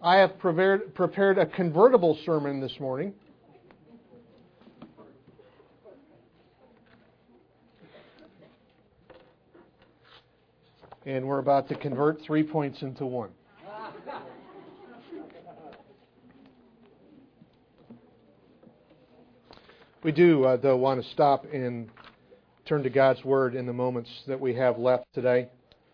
I have prepared a convertible sermon this morning. And we're about to convert 3 points into 1. We do, though, want to stop and turn to God's Word in the moments that we have left today.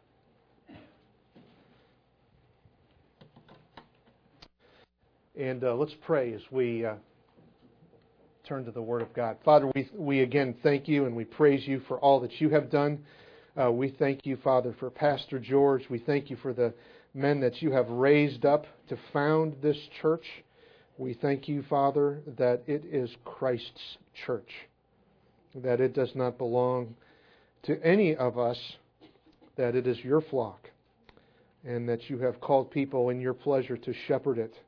And let's pray as we turn to the Word of God. Father, we again thank you and we praise you for all that you have done. We thank you, Father, for Pastor George. We thank you for the men that you have raised up to found this church. We thank you, Father, that it is Christ's church, that it does not belong to any of us, that it is your flock, and that you have called people in your pleasure to shepherd it.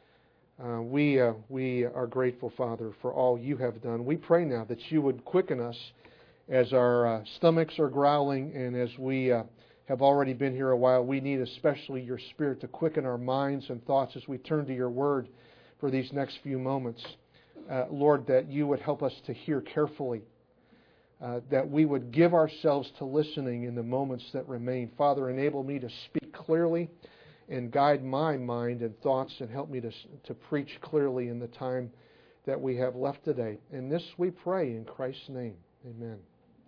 We are grateful, Father, for all you have done. We pray now that you would quicken us as our stomachs are growling, and as we have already been here a while. We need especially your Spirit to quicken our minds and thoughts as we turn to your Word for these next few moments. Lord, that you would help us to hear carefully, that we would give ourselves to listening in the moments that remain. Father, enable me to speak clearly and guide my mind and thoughts, and help me to preach clearly in the time that we have left today. And this we pray in Christ's name. Amen.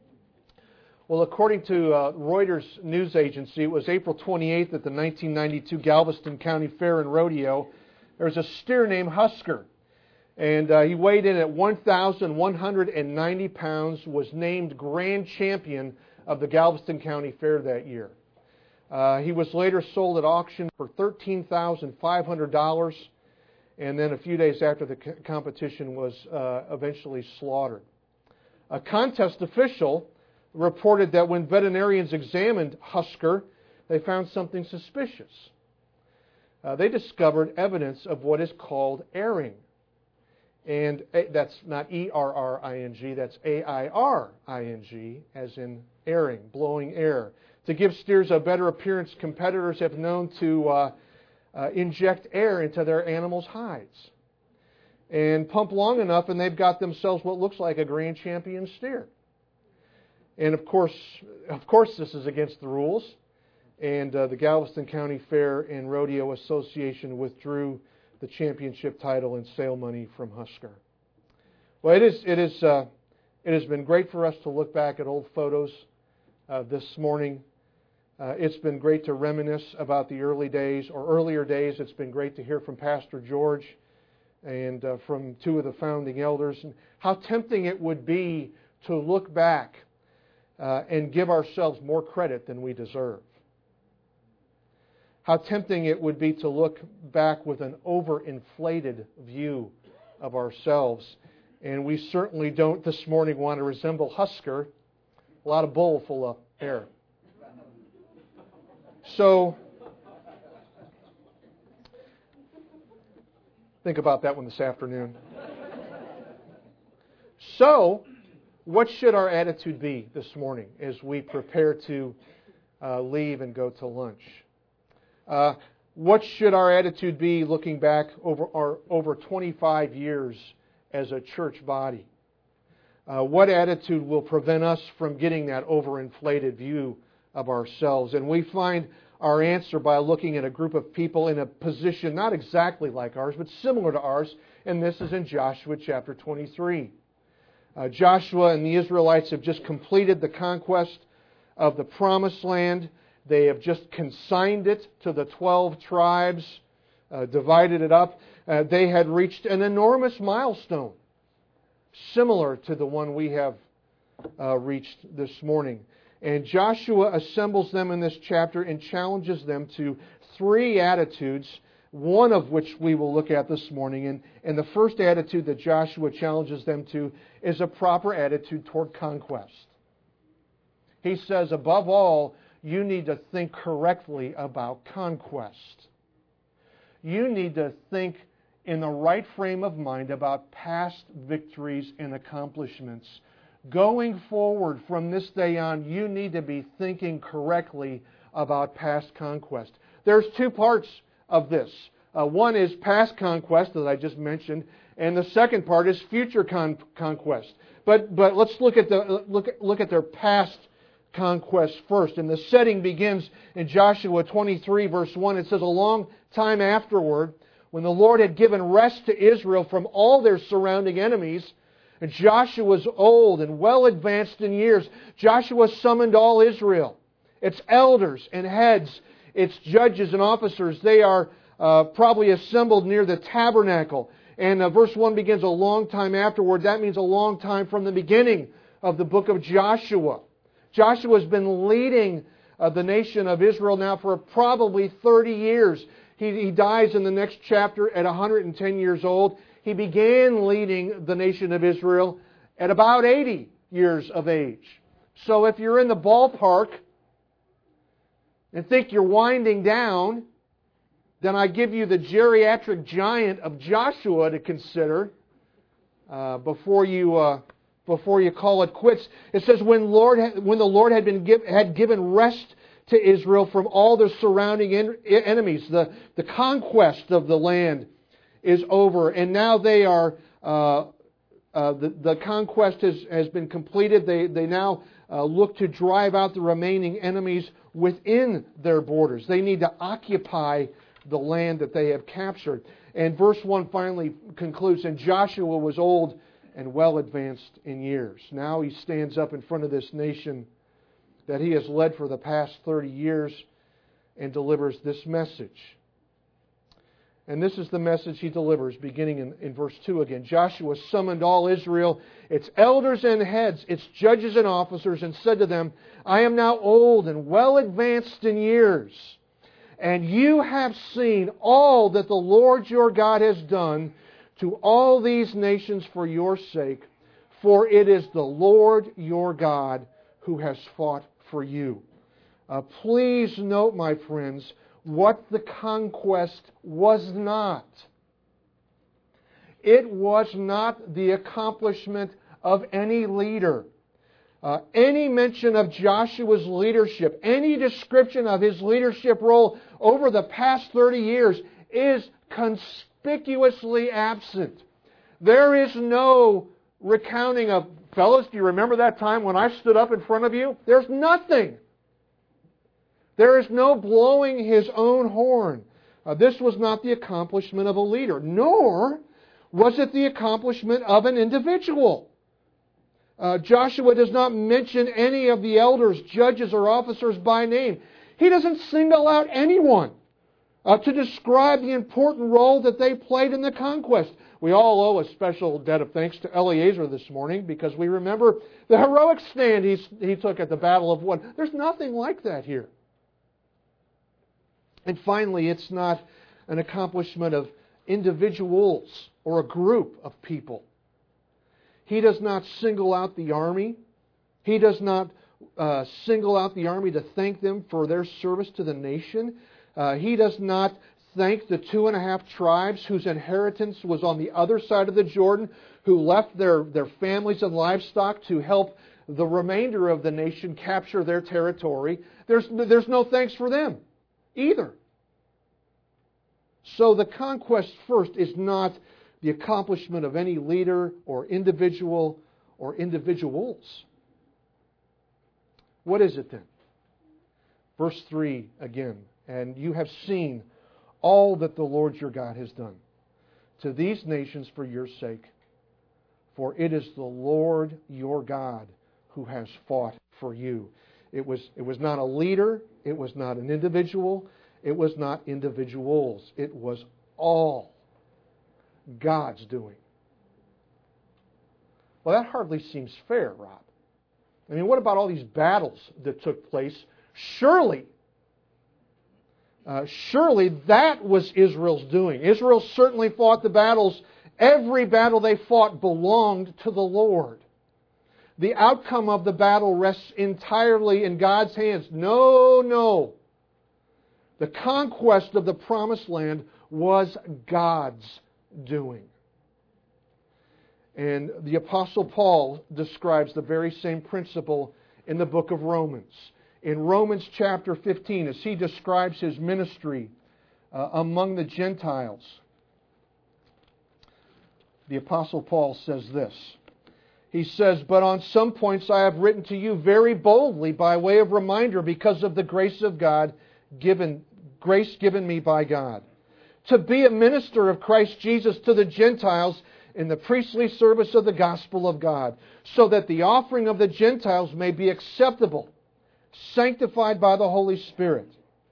Well, according to Reuters news agency, it was April 28th at the 1992 Galveston County Fair and Rodeo. There was a steer named Husker, and he weighed in at 1,190 pounds, was named grand champion of the Galveston County Fair that year. He was later sold at auction for $13,500, and then a few days after the competition was eventually slaughtered. A contest official reported that when veterinarians examined Husker, they found something suspicious. They discovered evidence of what is called airing. And that's not E-R-R-I-N-G, that's A-I-R-I-N-G, as in airing, blowing air. To give steers a better appearance, competitors have known to inject air into their animals' hides and pump long enough, and they've got themselves what looks like a grand champion steer. And of course, this is against the rules. And the Galveston County Fair and Rodeo Association withdrew the championship title and sale money from Husker. Well, it has been great for us to look back at old photos this morning. It's been great to reminisce about the earlier days. It's been great to hear from Pastor George and from two of the founding elders, and how tempting it would be to look back and give ourselves more credit than we deserve. How tempting it would be to look back with an overinflated view of ourselves. And we certainly don't this morning want to resemble Husker, a lot of bull full of air. So, think about that one this afternoon. So, what should our attitude be this morning as we prepare to leave and go to lunch? What should our attitude be looking back over 25 years as a church body? What attitude will prevent us from getting that overinflated view of ourselves? And we find our answer by looking at a group of people in a position not exactly like ours, but similar to ours, and this is in Joshua chapter 23. Joshua and the Israelites have just completed the conquest of the Promised Land. They have just consigned it to the 12 tribes, divided it up. They had reached an enormous milestone, similar to the one we have reached this morning. And Joshua assembles them in this chapter and challenges them to 3 attitudes, one of which we will look at this morning. And the first attitude that Joshua challenges them to is a proper attitude toward conquest. He says, above all, you need to think correctly about conquest. You need to think in the right frame of mind about past victories and accomplishments. Going forward from this day on, you need to be thinking correctly about past conquest. There's 2 parts of this. One is past conquest that I just mentioned, and the second part is future conquest. But let's look at their past conquest first. And the setting begins in Joshua 23, verse 1. It says, "A long time afterward, when the Lord had given rest to Israel from all their surrounding enemies, and Joshua was old and well advanced in years, Joshua summoned all Israel, its elders and heads, its judges and officers. They are probably assembled near the tabernacle." And verse 1 begins, "A long time afterward." That means a long time from the beginning of the book of Joshua. Joshua has been leading the nation of Israel now for probably 30 years. He dies in the next chapter at 110 years old. He began leading the nation of Israel at about 80 years of age. So if you're in the ballpark and think you're winding down, then I give you the geriatric giant of Joshua to consider before you call it quits. It says, when the Lord had given rest to Israel from all the surrounding enemies, the conquest of the land is over, and now they are the conquest has been completed. They now look to drive out the remaining enemies within their borders. They need to occupy the land that they have captured. And verse 1 finally concludes, "And Joshua was old and well advanced in years." Now he stands up in front of this nation that he has led for the past 30 years and delivers this message. And this is the message he delivers, beginning in verse 2 again. "Joshua summoned all Israel, its elders and heads, its judges and officers, and said to them, 'I am now old and well advanced in years, and you have seen all that the Lord your God has done to all these nations for your sake, for it is the Lord your God who has fought for you.'" Please note, my friends, what the conquest was not. It was not the accomplishment of any leader. Any mention of Joshua's leadership, any description of his leadership role over the past 30 years is conspicuously absent. There is no recounting of, "Fellas, do you remember that time when I stood up in front of you?" There's nothing. There is no blowing his own horn. This was not the accomplishment of a leader, nor was it the accomplishment of an individual. Joshua does not mention any of the elders, judges, or officers by name. He doesn't single out anyone to describe the important role that they played in the conquest. We all owe a special debt of thanks to Eleazar this morning because we remember the heroic stand he took at the Battle of One. There's nothing like that here. And finally, it's not an accomplishment of individuals or a group of people. He does not single out the army. He does not single out the army to thank them for their service to the nation. He does not thank the 2.5 tribes whose inheritance was on the other side of the Jordan, who left their families and livestock to help the remainder of the nation capture their territory. There's no thanks for them either. So the conquest first is not the accomplishment of any leader or individual or individuals. What is it then? Verse 3 again. "And you have seen all that the Lord your God has done to these nations for your sake, for it is the Lord your God who has fought for you." It was not a leader. It was not an individual. It was not individuals. It was all God's doing. Well, that hardly seems fair, Rob. I mean, what about all these battles that took place? Surely that was Israel's doing. Israel certainly fought the battles. Every battle they fought belonged to the Lord. The outcome of the battle rests entirely in God's hands. No. The conquest of the Promised Land was God's doing. And the Apostle Paul describes the very same principle in the book of Romans. In Romans chapter 15, as he describes his ministry among the Gentiles. The Apostle Paul says this. He says, "But on some points I have written to you very boldly by way of reminder because of the grace of God given me by God, to be a minister of Christ Jesus to the Gentiles in the priestly service of the gospel of God, so that the offering of the Gentiles may be acceptable, sanctified by the Holy Spirit.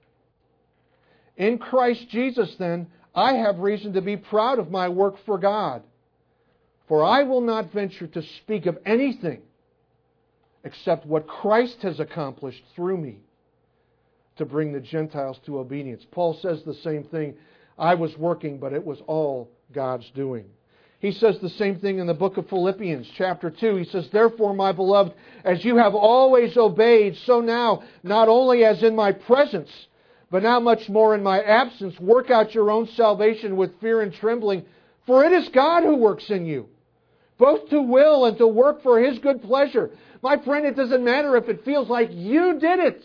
In Christ Jesus, then, I have reason to be proud of my work for God. For I will not venture to speak of anything except what Christ has accomplished through me to bring the Gentiles to obedience." Paul says the same thing. I was working, but it was all God's doing. He says the same thing in the book of Philippians, chapter 2. He says, "Therefore, my beloved, as you have always obeyed, so now, not only as in my presence, but now much more in my absence, work out your own salvation with fear and trembling, for it is God who works in you, both to will and to work for His good pleasure." My friend, it doesn't matter if it feels like you did it.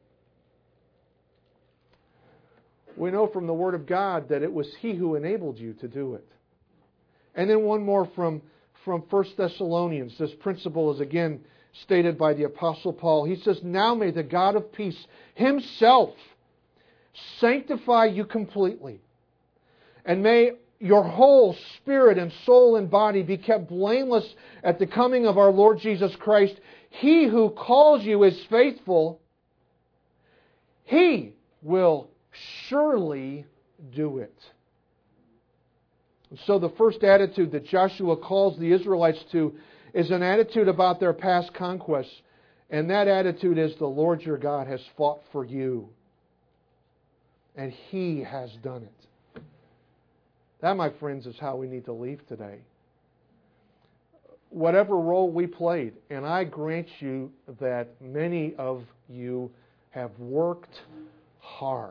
We know from the Word of God that it was He who enabled you to do it. And then one more from 1 Thessalonians. This principle is again stated by the Apostle Paul. He says, "Now may the God of peace Himself sanctify you completely, and may your whole spirit and soul and body be kept blameless at the coming of our Lord Jesus Christ. He who calls you is faithful. He will surely do it." So the first attitude that Joshua calls the Israelites to is an attitude about their past conquests. And that attitude is, the Lord your God has fought for you. And He has done it. That, my friends, is how we need to leave today. Whatever role we played, and I grant you that many of you have worked hard,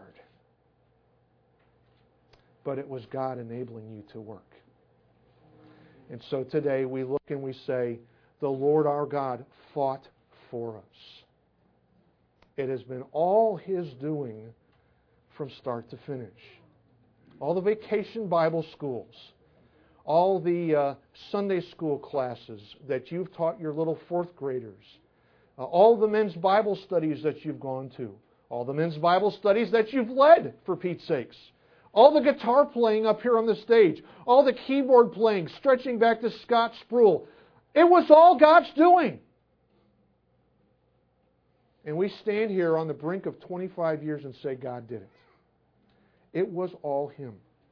but it was God enabling you to work. And so today we look and we say, the Lord our God fought for us. It has been all His doing from start to finish. All the vacation Bible schools, all the Sunday school classes that you've taught your little fourth graders, all the men's Bible studies that you've gone to, all the men's Bible studies that you've led, for Pete's sakes, all the guitar playing up here on the stage, all the keyboard playing, stretching back to Scott Sproul. It was all God's doing. And we stand here on the brink of 25 years and say God did it. It was all Him.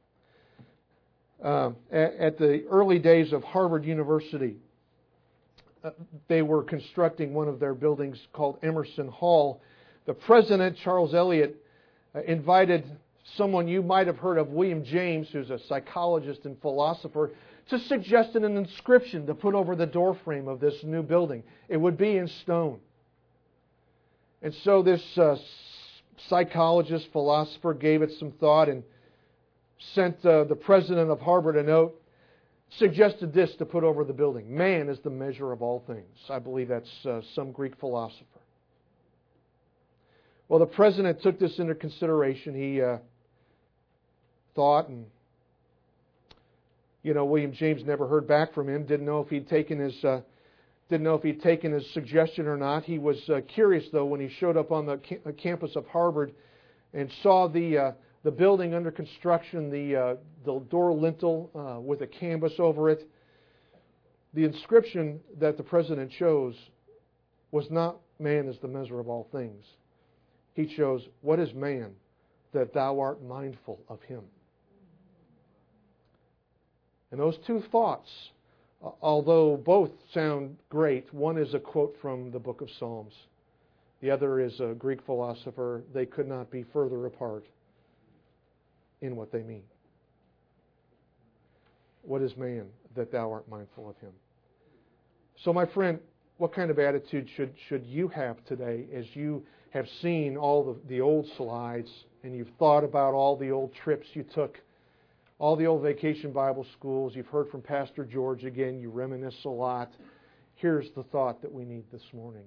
At the early days of Harvard University, they were constructing one of their buildings called Emerson Hall. The president, Charles Eliot, invited someone you might have heard of, William James, who's a psychologist and philosopher, to suggest an inscription to put over the doorframe of this new building. It would be in stone. And so this psychologist, philosopher gave it some thought and sent the president of Harvard a note, suggested this to put over the building: "Man is the measure of all things." I believe that's some Greek philosopher. Well, the president took this into consideration. He thought, and William James never heard back from him. Didn't know if he'd taken his suggestion or not. He was curious, though, when he showed up on the campus of Harvard and saw the building under construction, the door lintel with a canvas over it. The inscription that the president chose was not "Man is the measure of all things." He chose, "What is man that thou art mindful of him?" And those two thoughts, although both sound great, one is a quote from the book of Psalms. The other is a Greek philosopher. They could not be further apart in what they mean. What is man that thou art mindful of him? So, my friend, what kind of attitude should you have today as you have seen all the old slides and you've thought about all the old trips you took, all the old vacation Bible schools? You've heard from Pastor George again. You reminisce a lot. Here's the thought that we need this morning,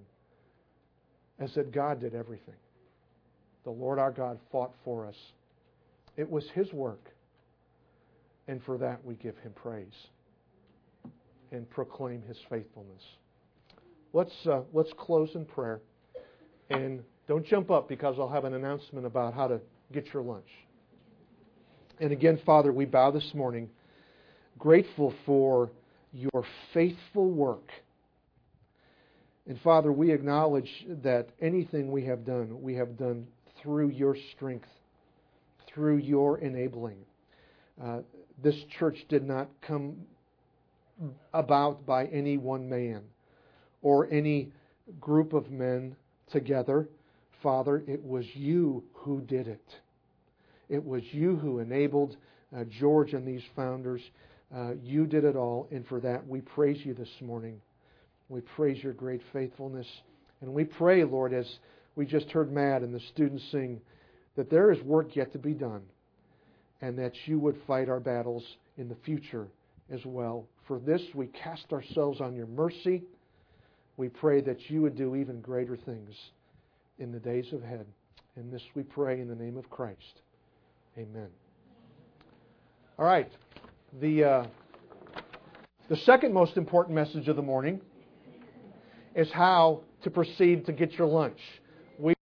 is that God did everything. The Lord our God fought for us. It was His work. And for that we give Him praise and proclaim His faithfulness. Let's close in prayer. And don't jump up, because I'll have an announcement about how to get your lunch. And again, Father, we bow this morning, grateful for your faithful work. And Father, we acknowledge that anything we have done through your strength, through your enabling. This church did not come about by any one man or any group of men together. Father, it was you who did it. It was you who enabled George and these founders. You did it all, and for that we praise you this morning. We praise your great faithfulness. And we pray, Lord, as we just heard Matt and the students sing, that there is work yet to be done, and that you would fight our battles in the future as well. For this, we cast ourselves on your mercy. We pray that you would do even greater things in the days ahead. And this we pray in the name of Christ. Amen. All right. The second most important message of the morning is how to proceed to get your lunch.